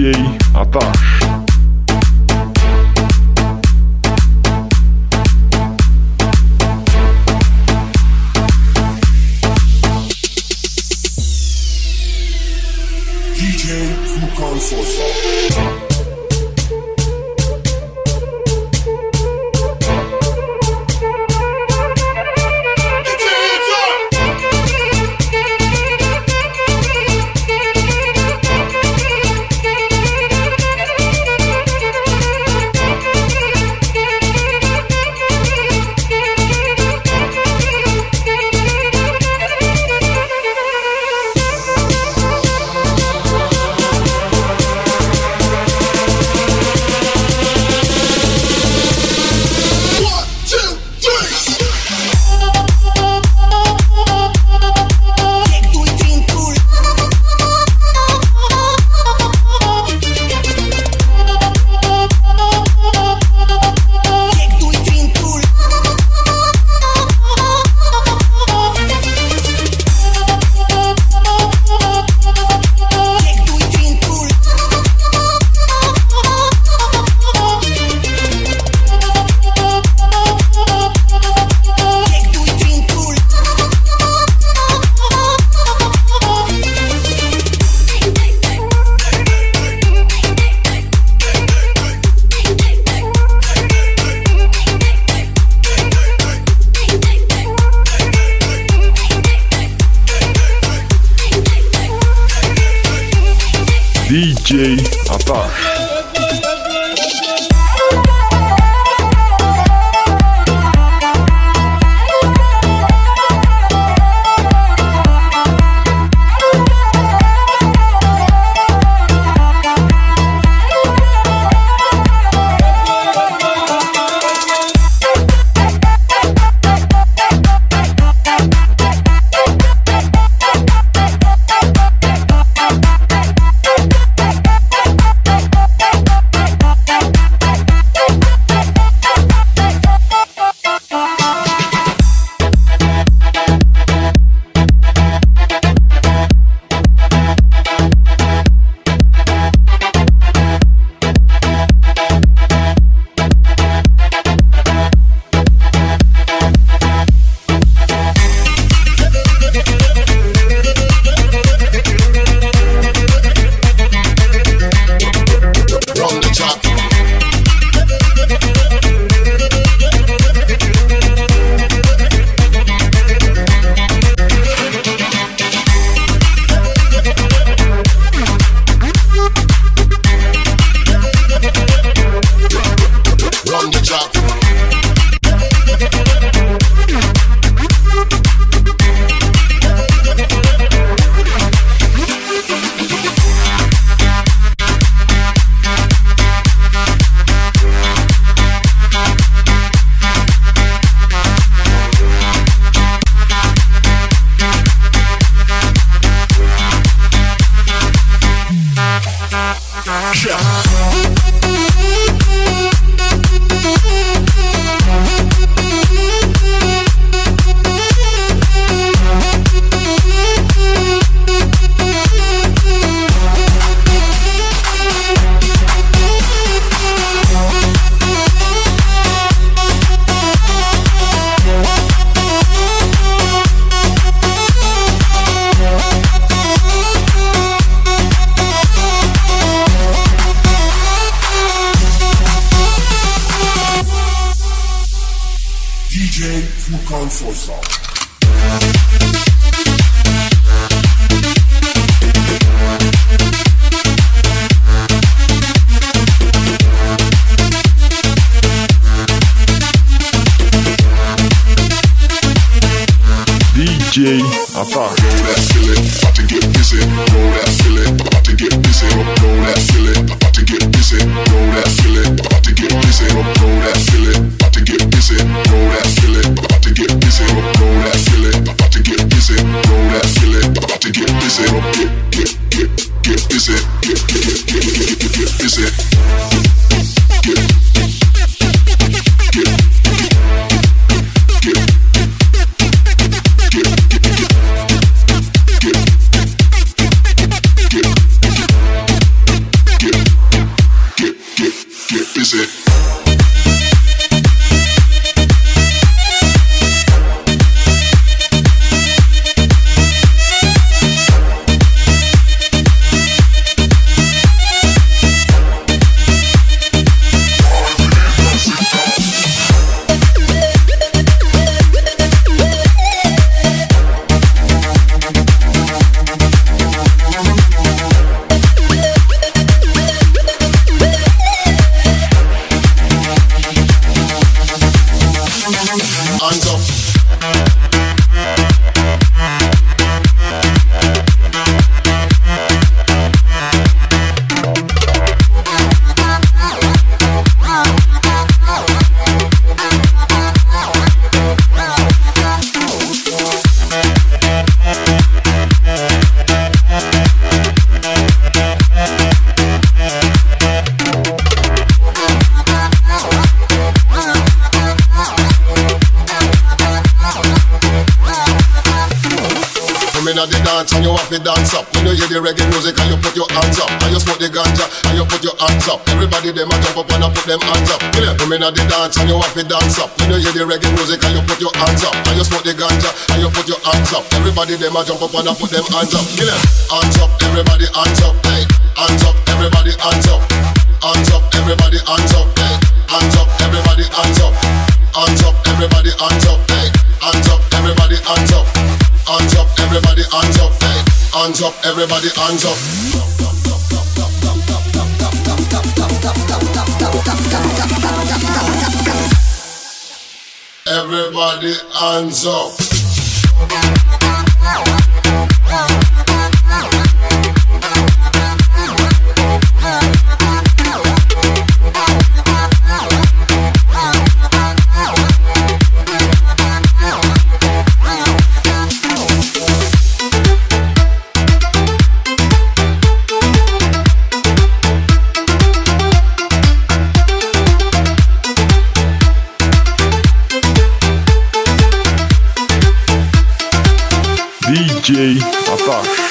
DJ Atash. DJ Atash. DJ Atash. Roll that silly, about to get busy. Roll that silly, about to get busy. Roll that silly, about to get busy. Roll that silly, about to get busy. Roll that silly, about to get busy. Roll that silly, about to get busy. Roll that silly, about to get busy. Roll that silly, about to get busy. Get busy. Get busy. Get come in at the dance and you have to dance up. When you hear the reggae music and you put your hands up, and you smoke the ganja and you put your hands up. Everybody them a jump up and a put them hands up. Come in at the dance and you have to dance up. When you hear the reggae music and you put your hands up, and you smoke the ganja and you put your hands up. Everybody them a jump up and a put them hands up. Hands up, everybody hands up. Hey, hands up, everybody hands up. Hands up, everybody hands up. Hey, hands up, everybody hands up. Hands up, everybody hands up. Hey, hands up, everybody hands up. Hands up, everybody hands up. Hey, hands up, everybody hands up. Everybody hands up. DJ Atash.